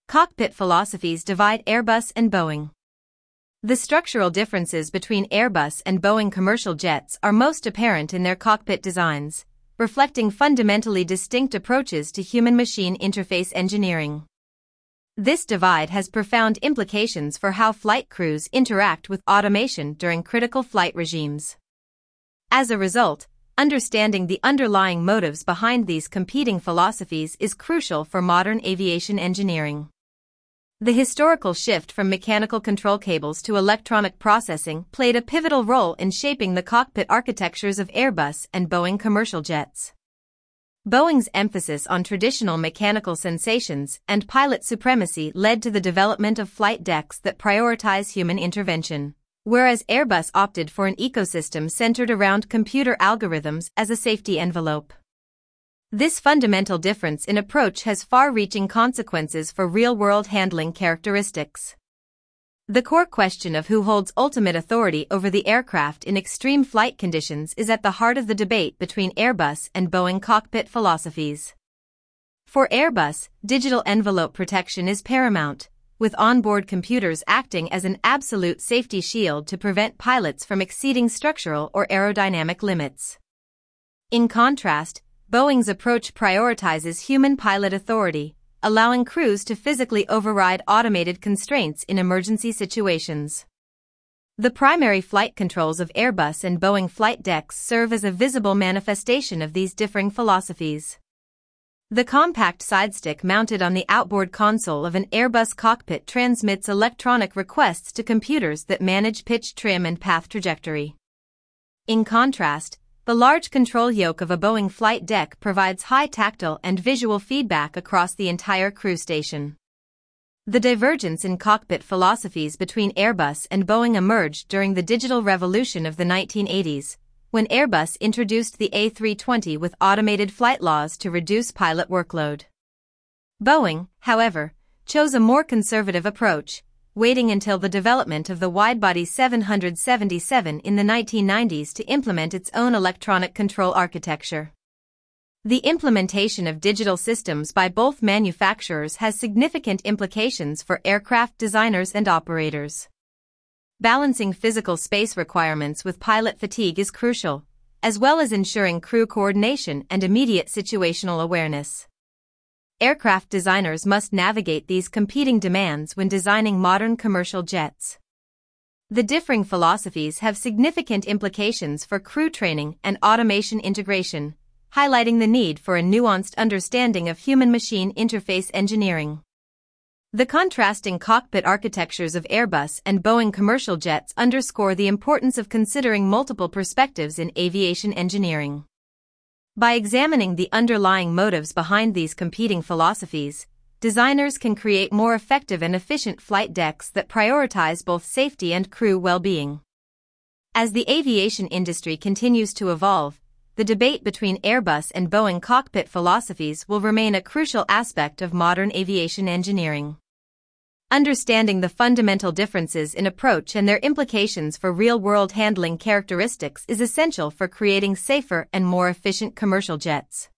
Cockpit philosophies divide Airbus and Boeing. The structural differences between Airbus and Boeing commercial jets are most apparent in their cockpit designs, reflecting fundamentally distinct approaches to human-machine interface engineering. This divide has profound implications for how flight crews interact with automation during critical flight regimes. As a result, understanding the underlying motives behind these competing philosophies is crucial for modern aviation engineering. The historical shift from mechanical control cables to electronic processing played a pivotal role in shaping the cockpit architectures of Airbus and Boeing commercial jets. Boeing's emphasis on traditional mechanical sensations and pilot supremacy led to the development of flight decks that prioritize human intervention, whereas Airbus opted for an ecosystem centered around computer algorithms as a safety envelope. This fundamental difference in approach has far-reaching consequences for real-world handling characteristics. The core question of who holds ultimate authority over the aircraft in extreme flight conditions is at the heart of the debate between Airbus and Boeing cockpit philosophies. For Airbus, digital envelope protection is paramount, with onboard computers acting as an absolute safety shield to prevent pilots from exceeding structural or aerodynamic limits. In contrast, Boeing's approach prioritizes human pilot authority, allowing crews to physically override automated constraints in emergency situations. The primary flight controls of Airbus and Boeing flight decks serve as a visible manifestation of these differing philosophies. The compact sidestick mounted on the outboard console of an Airbus cockpit transmits electronic requests to computers that manage pitch trim and path trajectory. In contrast, the large control yoke of a Boeing flight deck provides high tactile and visual feedback across the entire crew station. The divergence in cockpit philosophies between Airbus and Boeing emerged during the digital revolution of the 1980s, when Airbus introduced the A320 with automated flight laws to reduce pilot workload. Boeing, however, chose a more conservative approach, waiting until the development of the widebody 777 in the 1990s to implement its own electronic control architecture. The implementation of digital systems by both manufacturers has significant implications for aircraft designers and operators. Balancing physical space requirements with pilot fatigue is crucial, as well as ensuring crew coordination and immediate situational awareness. Aircraft designers must navigate these competing demands when designing modern commercial jets. The differing philosophies have significant implications for crew training and automation integration, highlighting the need for a nuanced understanding of human-machine interface engineering. The contrasting cockpit architectures of Airbus and Boeing commercial jets underscore the importance of considering multiple perspectives in aviation engineering. By examining the underlying motives behind these competing philosophies, designers can create more effective and efficient flight decks that prioritize both safety and crew well-being. As the aviation industry continues to evolve, the debate between Airbus and Boeing cockpit philosophies will remain a crucial aspect of modern aviation engineering. Understanding the fundamental differences in approach and their implications for real-world handling characteristics is essential for creating safer and more efficient commercial jets.